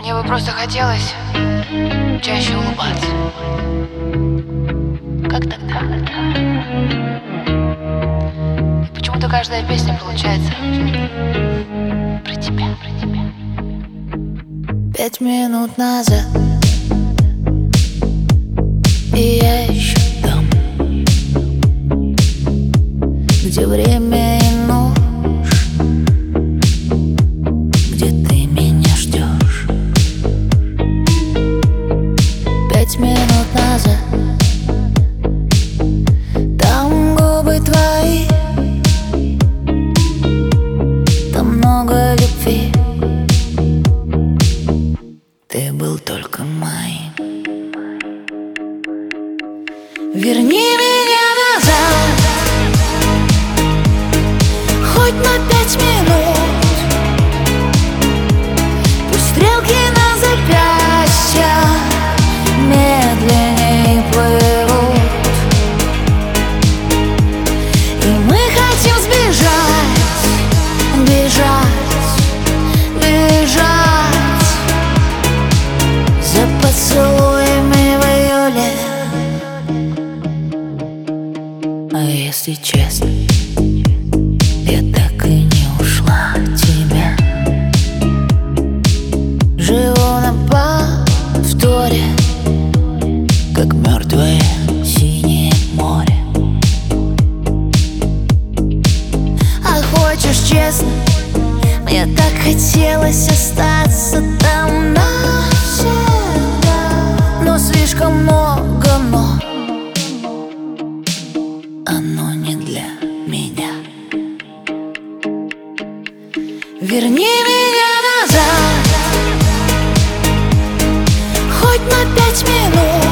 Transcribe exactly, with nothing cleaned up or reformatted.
Мне бы просто хотелось чаще улыбаться. Как тогда? И почему-то каждая песня получается про тебя, про тебя. Пять минут назад, и я еще там, где время и ночь, где ты меня ждешь. Пять минут назад, там губы твои, там много любви. Ты был только моим. Верни меня назад, хоть на пять минут. Пусть стрелки на запястьях медленней плывут, и мы хотим сбежать, бежать, бежать за поцелуями в июле. А если честно, я так и не ушла от тебя. Живу на повторе, как мертвое синее море. А хочешь честно, мне так хотелось остаться там навсегда, но слишком много «но». Оно не для меня. Верни меня назад, хоть на пять минут.